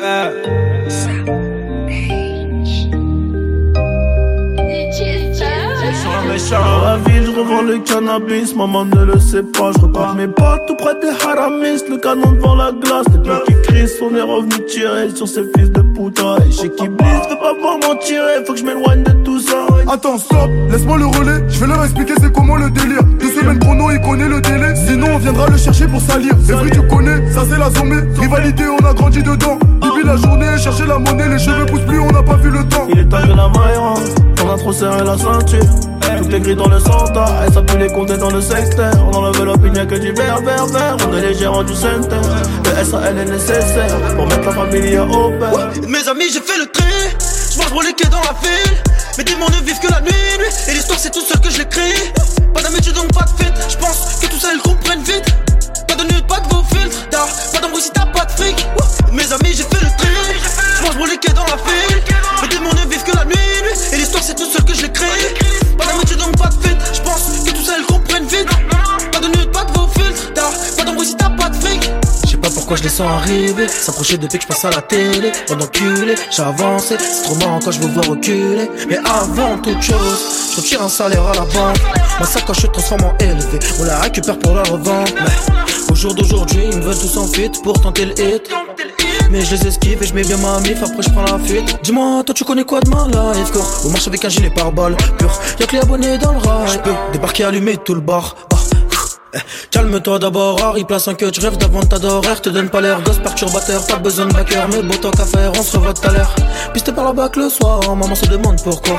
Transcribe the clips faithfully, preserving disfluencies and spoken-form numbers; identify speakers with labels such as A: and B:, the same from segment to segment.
A: Dans la ville, je revends le cannabis, maman ne le sait pas. Je repars mes potes tout près des haramis, le canon devant la glace. Les mecs qui crient, on est revenu tirer sur ces fils de putain. Et chez qui blisse, veut pas voir m'en tirer, faut que je m'éloigne de tout ça.
B: Attends, stop, laisse-moi le relais, je vais leur expliquer c'est comment le délire. Deux semaines chrono, il connaît le délai, sinon on viendra le chercher pour salir. C'est vrai, tu connais, ça c'est la zombie. Rivalité, on a grandi dedans. Depuis la journée, chercher la monnaie, les cheveux poussent plus, on n'a pas vu le temps.
A: Il est temps que la maille, on a trop serré la ceinture. Tout est gris dans le centre, et ça pue les compter dans le secteur. On enlève l'opinion que du vert, vert, vert. On est les gérants du center. Le S A L est nécessaire pour mettre la famille au père.
C: Mes amis, j'ai fait le tri. J'mange pour les quais dans la ville. Mes démons ne vivent que la nuit, nuit. Et l'histoire, c'est tout seul que je l'écris. Pas d'amitié donc pas de fit. J'pense que tout ça, ils comprennent vite. Pas de nude, pas de vos filtres. Pas d'embrouille si t'as pas de fric. Mes amis, j'ai fait le tri. J'mange pour les quais dans la ville. Mes démons ne vivent que la nuit, nuit. Et l'histoire, c'est tout seul que je l'écris. Pas d'amitié donc pas de fit. J'pense que tout ça, ils comprennent vite. Pas de nude, pas de vos filtres. Pas d'embrouille si t'as pas de fric. J'sais pas pourquoi je les sens arriver. S'approcher depuis que je passe à la télé. En enculé, j'ai avancé. C'est trop marrant quand je vous vois reculer. Mais avant toute chose, je retire un salaire à la banque. Ma sacoche se transforme en élevé. On la récupère pour la revendre. Mais au jour d'aujourd'hui, ils me veulent tous en fuite pour tenter le hit. Mais je les esquive et je mets bien ma mif. Après je prends la fuite. Dis-moi, toi tu connais quoi de ma life? Corps, on marche avec un gilet pare-balles pur. Y'a que les abonnés dans le rail. J'peux débarquer, allumer tout le bar. Eh, calme-toi d'abord, Harry place un cut, je rêve d'avant ta d'horaire. Te donne pas l'air gosse perturbateur, pas besoin de backer. Mais beau temps qu'à faire, on se revoit tout à l'heure. Pisté par la bac le soir, maman se demande pourquoi.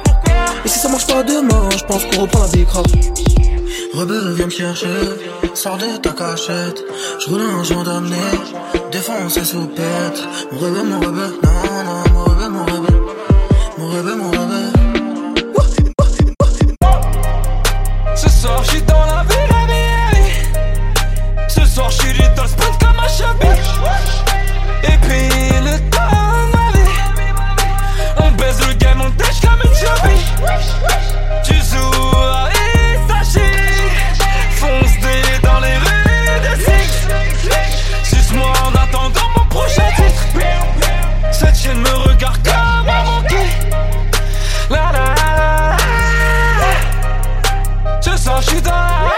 C: Et si ça marche pas demain, je pense qu'on reprend la big rap. Rebelle viens me chercher, sors de ta cachette. Je roule un joint d'amener, défonce et soupette. Mon rebelle, mon rebelle, non, non, mon rebelle, mon rebelle. Mon rebelle, mon rebelle.
D: Ce soir j'suis dans la ville, la vie. Ce soir j'suis dans le sprint comme un chabit. Et puis le temps ma vie. On baise le game, on tâche comme une chabie. Tu joues à Itachi. Fonce des dans les rues de Six. Suce-moi en attendant mon prochain titre. Cette chienne me regarde comme un monkey. La la la. Ce soir j'suis dans la.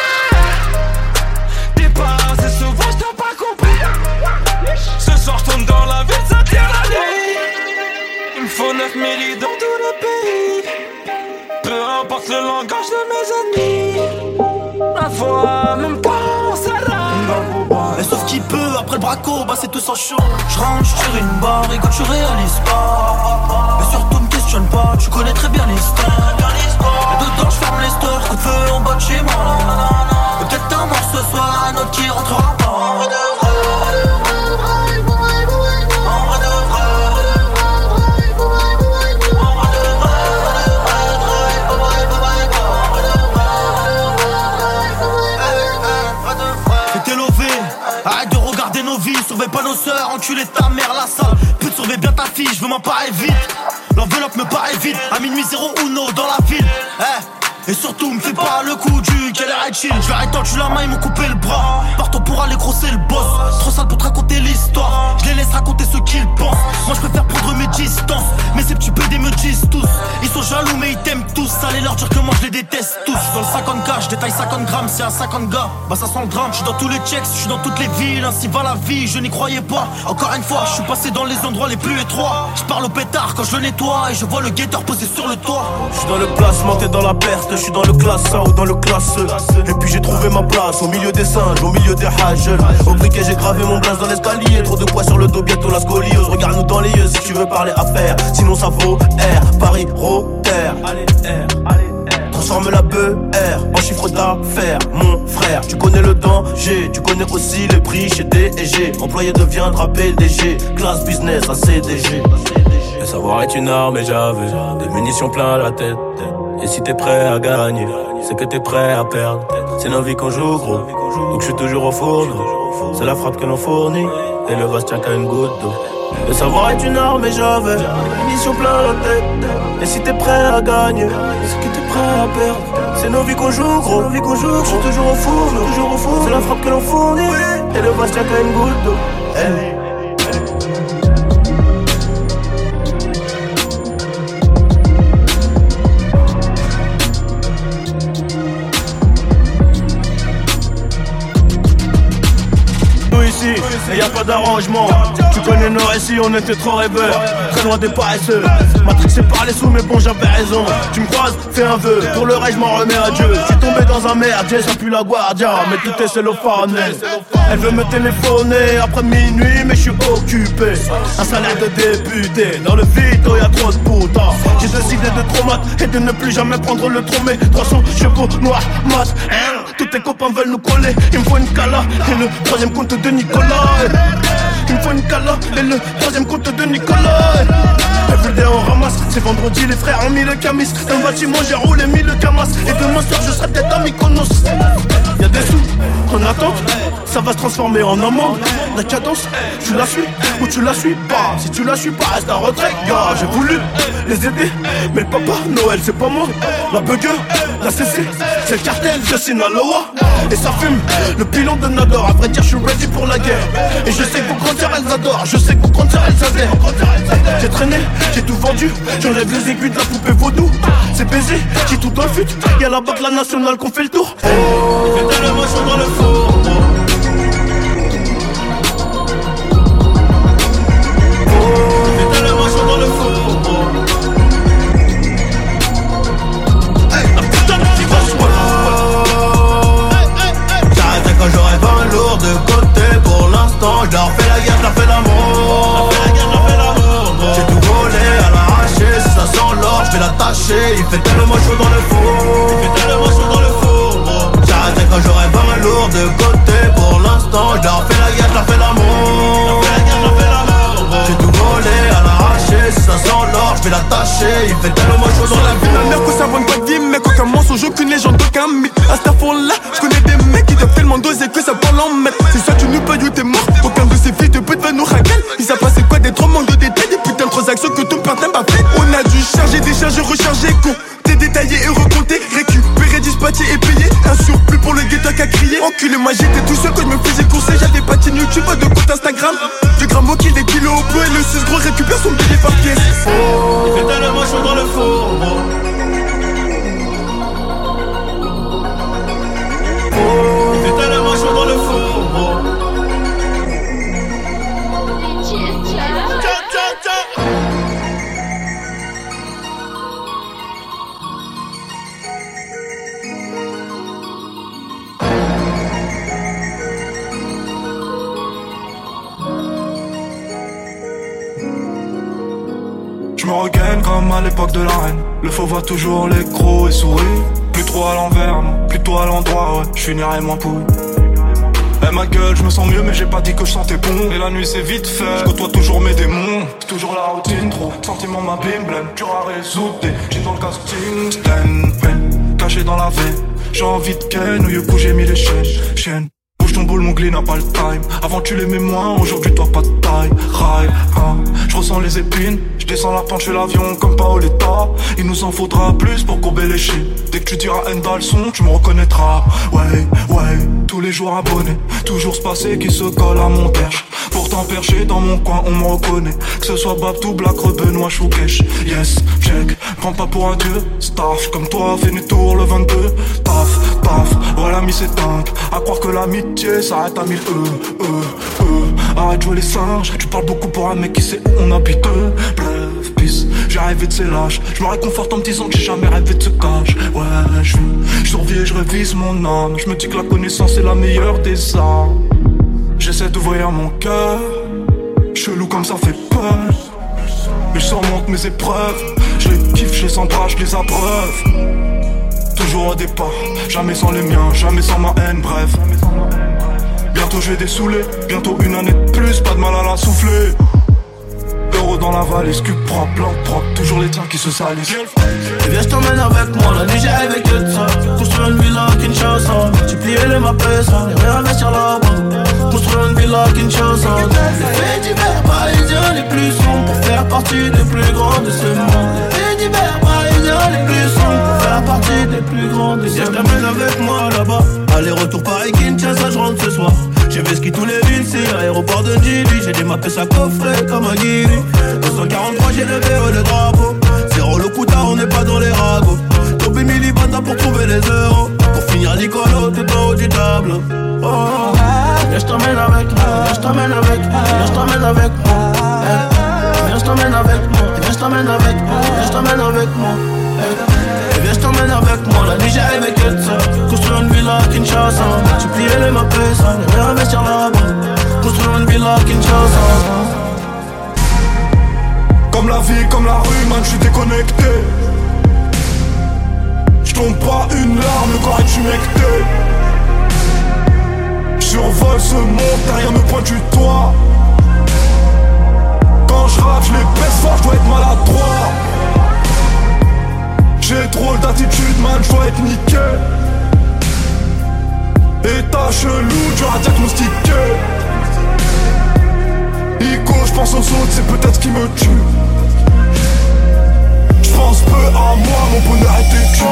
D: T'es pas assez sauvage, t'as pas compris. Ce soir j'tourne dans la ville, ça tient la nuit. Il me faut neuf mille dans tout le pays. Peu importe le langage de mes ennemis. La foi, même quand ça rame.
C: Mais sauf qui peut, après le braco, bah c'est tout sans chaud. J'rentre, j'tire une barre et quand tu réalises pas. Mais surtout me questionne pas, tu connais très bien l'histoire. Et dedans j'ferme les stores, coup de feu en bas de chez moi. Et peut-être un mort ce soir, un autre qui rentrera pas. Arrête de regarder nos vies, surveille pas nos sœurs, enculé ta mère la salle. Pute, surveille bien ta fille, je veux m'en parer vite. L'enveloppe me paraît vide, à minuit zéro uno dans la ville. Eh, et surtout me fais pas le coup du quelle heure est chill. Je vais arrêter tu la main, ils m'ont coupé le bras. Partons pour aller grosser le boss. Trop sale pour te raconter l'histoire. Je les laisse raconter ce qu'ils pensent. Moi je préfère prendre mes distances. Mais ces petits pédés me disent tous. Ils sont jaloux mais ils t'aiment tous. Allez leur dire que moi je les déteste tous. J'suis dans le cinquante K, je détaille cinquante grammes. C'est un cinquante gars, bah ça sent le drame. J'suis dans tous les checks, j'suis dans toutes les villes. Ainsi va la vie, je n'y croyais pas. Encore une fois, je suis passé dans les endroits les plus étroits. Je parle au pétard quand je le nettoie. Et je vois le guetteur posé sur le toit.
A: Je suis dans le placement, t'es dans la perte. Je suis dans le classe A ou dans le classe E. Et puis j'ai trouvé ma place au milieu des singes, au milieu des hages. Au briquet j'ai gravé mon blaze dans l'escalier. Trop de poids sur le dos, bientôt la scoliose. Regarde-nous dans les yeux si tu veux parler affaires. Sinon ça vaut R, Paris, Rotter. Allez R, allez R. Transforme la B R en chiffre d'affaires. Mon frère, tu connais le danger. Tu connais aussi les prix chez D et G. Employé deviendra P D G. Classe business à C D G. Le savoir est une arme et j'avais des munitions plein la tête. Et si t'es prêt à gagner, c'est que t'es prêt à perdre. C'est nos vies qu'on joue gros, donc je suis toujours au fourneau. C'est la frappe que l'on fournit, et le vase tient qu'à une goutte d'eau. Le savoir est une arme et j'avais une mission plein la tête. Et si t'es prêt à gagner, c'est que t'es prêt à perdre. C'est nos vies qu'on joue gros, nos vies qu'on joue, je suis toujours au fourneau, toujours au fourneau. C'est la frappe que l'on fournit, et le vase tient qu'à une goutte d'eau. Hey. Et y'a pas d'arrangement. Tu connais nos récits, on était trop rêveurs, très loin des paresseux. Matrixé par les sous, mais bon j'avais raison. Tu me croises, fais un vœu, pour le reste je m'en remets à Dieu. Je suis tombé dans un merdier, ça pue la guardia, mais tout est cellophane. Elle veut me téléphoner après minuit, mais je suis occupé. Un salaire de député, dans le vide, y'a trop de putain. J'ai décidé de trop mat et de ne plus jamais prendre le tromé. trois cents chevaux noirs mat, hein. Tous tes copains veulent nous coller. Il me faut une cala et le troisième compte de Nicolas. Il me faut une cala et le troisième compte de Nicolas. Everyday on ramasse, c'est vendredi, les frères ont mis le camis. Dans le bâtiment j'ai roulé mis le camas. Et demain soir je serai peut-être à Mykonos. Y'a des sous, en attente, ça va se transformer en amende. La cadence, tu la suis ou tu la suis pas. Si tu la suis pas, reste à retrait, gars. J'ai voulu les aider, mais le papa Noël c'est pas moi. La bugger, la C C, c'est le cartel de Sinaloa. Et ça fume, le pilon de Nador. À vrai dire je suis ready pour la guerre. Et je sais que vos grands-sœurs elles adorent. Je sais que vos grands-sœurs elles adhèrent. J'ai traîné, j'ai tout vendu. J'enlève les aiguilles de la poupée vaudou. C'est baisé, j'ai tout dans le fut. Y'a la banque la nationale qu'on fait le tour. Il fait tellement chaud dans le four. Il fait tellement chaud dans le four. La putain de petit vache. J'arrêtais quand j'aurais vingt lourds de côté. Pour l'instant, je leur fais la guerre, je leur fais l'amour. J'ai tout volé à l'arraché. Si ça sent l'or, je vais l'attacher. Il fait tellement chaud dans le four. Il fait tellement chaud dans le four. J'arrêtais quand j'aurais vingt lourds de côté. Pour l'instant, je leur fais la guerre, je leur fais l'amour. J'ai tout volé à l'arraché. Si ça sent l'or, je vais l'attacher. Il fait tellement chaud dans la vie.
B: La mère que ça vend pas de vie, mec, aucun mensonge, aucune légende, aucun mythe. À cette là, je connais des mecs qui doivent tellement doser que ça parle en mètres. C'est ça, tu nous payes ou t'es mort. Aucun de ces filles de pute va nous raquer. Ils savent pas c'est quoi des trop manques de détails. Des putains de transactions que ton père n'aime pas fait. On a dû charger, décharger, recharger, con. T'es détaillé et recompté, récupérer, dispatcher et payer. Un surplus pour le ghetto qu'à crier. Enculé, moi j'étais tout seul quand je me faisais courser. J'avais pas de chaîne YouTube, pas de compte Instagram. De grammes au kill, des kilos au peu. Et le six gros récupère son billet par pièce.
A: Il fait tellement chaud dans le four. Il fait tellement chaud dans le four.
E: Je me regagne comme à l'époque de la reine. Le faux voit toujours les crocs et sourit. Plus trop à l'envers, non, plutôt à l'endroit, ouais. Je finirai moins pourri. Eh ma gueule, je me sens mieux mais j'ai pas dit que je sentais bon. Et la nuit c'est vite fait, je côtoie toujours mes démons. C'est toujours la routine, trop sentiments m'abîment, blême. Dur à résoudre, des jeans dans le casting. Stand, peine, caché dans la veine. J'ai envie de ken, au Yoku j'ai mis les chaînes. Chienne, bouge ton boule, mon glis n'a pas le time. Avant tu l'aimais moins, aujourd'hui toi pas de taille. Rail, hein, je ressens les épines. Je descends la pente, je fais l'avion comme Paoletta. Il nous en faudra plus pour courber les chines. Dès que tu diras Enda le son, tu me reconnaîtras. Ouais, ouais, tous les jours abonné. Toujours ce passé qui se colle à mon perche. Pourtant perché dans mon coin, on me reconnaît. Que ce soit Babtou, Black, Benoît, Choukesh. Yes, check, prends pas pour un dieu. Staff, comme toi, fais mes tours le vingt-deux. Taf, taf, voilà mis c'est dingue. À croire que l'amitié s'arrête à mille E, E, E. Arrête de jouer les singes, tu parles beaucoup pour un mec qui sait où on habite. Bref, peace, j'ai rêvé de ces lâches. Je me réconforte en me disant que j'ai jamais rêvé de ce cache. Ouais, je je survis et je révise mon âme. Je me dis que la connaissance est la meilleure des armes. J'essaie d'ouvrir mon cœur. Chelou comme ça fait peur. Mais je surmonte mes épreuves. Je les kiffe, je les embrasse, je les abreuve. Toujours au départ, jamais sans les miens, jamais sans ma haine, bref. Bientôt je vais dessouler, bientôt une année de plus, pas de mal à la souffler. Euro dans la valise, cul propre, blanc propre, toujours les tiens qui se salissent.
A: Et viens je t'emmène avec moi, la nuit j'ai rêvé que de ça. Construire une villa Kinshasa, j'ai plié les mappes, les rien investir là-bas. Construire une villa Kinshasa. Les faits divers parisiens les plus sombres pour faire partie des plus grands de ce monde. Les faits divers parisiens les plus sombres pour faire partie des plus grands de ce monde. Viens je t'emmène avec moi là-bas. Aller-retour Paris Kinshasa, je rentre ce soir. J'ai fait ski tous les villes, c'est aéro. l'aéroport de Gili. J'ai démarqué sa coffret comme un guiri. deux cent quarante-trois j'ai levé oh, le drapeau. Zéro le coutard, on n'est pas dans les ragots. Topé Milibanda pour trouver les euros. Pour finir Nicolo tout en haut du tableau. Oh, oh. Viens j't'emmène avec, viens j't'emmène avec, viens j't'emmène avec moi. Viens j't'emmène avec moi, viens j't'emmène avec moi, viens j't'emmène avec moi. Viens j't'emmène avec moi, la nuit j'ai aimé que ça. Construire une villa à Kinshasa, multiplier les maps et ça. Viens investir là-bas, construire une villa à Kinshasa.
E: Comme la vie, comme la rue, man, j'suis déconnecté. J'tombe pas une larme, le corps est humecté. J'survole ce monde, derrière me pointe du toit. Quand j'rappe, j'les baisse fort, j'dois être maladroit. J'ai trop d'attitude, man, j'dois être niqué. État chelou, dur à diagnostiquer. Ico, j'pense aux autres, c'est peut-être ce qui me tue. J'pense peu à moi, mon bonheur est têtu.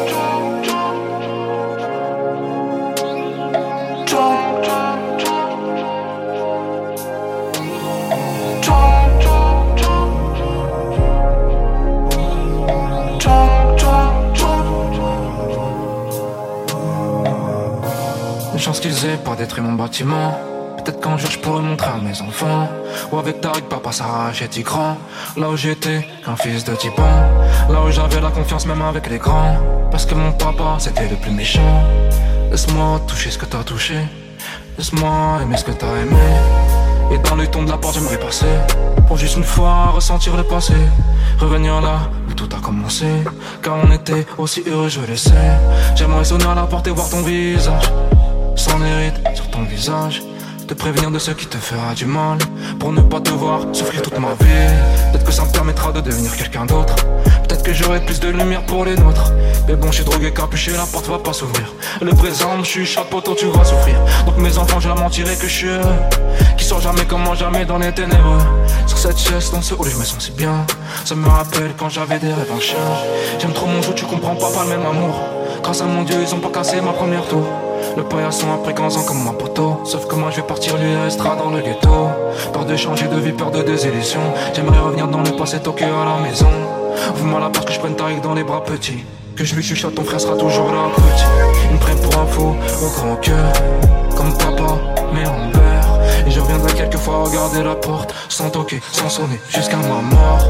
D: Une chance qu'ils aient pas détruit mon bâtiment. Peut-être qu'un jour je pourrais montrer à mes enfants. Ou avec Tariq, papa Sarah, j'étais grand. Là où j'étais, qu'un fils de dix ans. Là où j'avais la confiance même avec les grands. Parce que mon papa, c'était le plus méchant. Laisse-moi toucher ce que t'as touché. Laisse-moi aimer ce que t'as aimé. Et dans le ton de la porte, j'aimerais passer. Pour juste une fois ressentir le passé. Revenir là où tout a commencé. Car on était aussi heureux, je le sais. J'aimerais sonner à la porte et voir ton visage. Sans hérite sur ton visage. Te prévenir de ce qui te fera du mal. Pour ne pas te voir souffrir toute ma vie. Peut-être que ça me permettra de devenir quelqu'un d'autre. Peut-être que j'aurai plus de lumière pour les nôtres. Mais bon, je suis drogué, capuché, la porte va pas s'ouvrir. Le présent me chuchote, poteau, tu vas souffrir. Donc mes enfants, je leur mentirai que je suis heureux. Qui sont jamais comme moi, jamais dans les ténébreux. Sur cette chaise, dans ce hall, je me sens si bien. Ça me rappelle quand j'avais des rêves en chien. J'aime trop mon jeu, tu comprends pas, pas le même amour. Grâce à mon Dieu, ils ont pas cassé ma première tour. Le paillasson a pris quinze ans comme mon poteau. Sauf que moi je vais partir, lui restera dans le ghetto. Peur de changer de vie, peur de désillusion. J'aimerais revenir dans le passé, Tokyo à la maison. Ouvre-moi la porte que je prenne Tariq dans les bras petits. Que je lui chuchote, ton frère sera toujours là petit. Il me prenne pour un fou, au grand cœur. Comme papa, mais en beurre. Et je reviendrai quelquefois regarder la porte. Sans toquer, sans sonner, jusqu'à ma mort.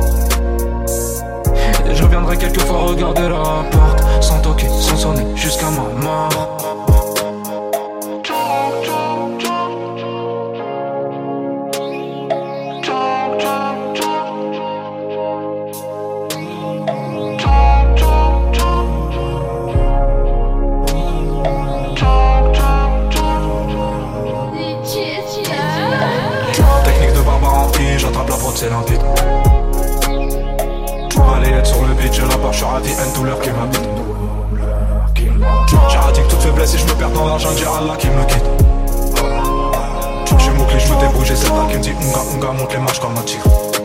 D: Et je reviendrai quelquefois regarder la porte. Sans toquer, sans sonner, jusqu'à ma mort.
E: C'est limpide. Balayette sur le beat, j'ai la barre, je suis ravi, une douleur qui m'habite. J'ai radicé toute faiblesse et je me perds dans l'argent, j'ai Allah qui me quitte. J'ai mon clé, je me débrouille, j'ai cette dalle qui me dit Unga, Unga, monte les marches comme un tigre.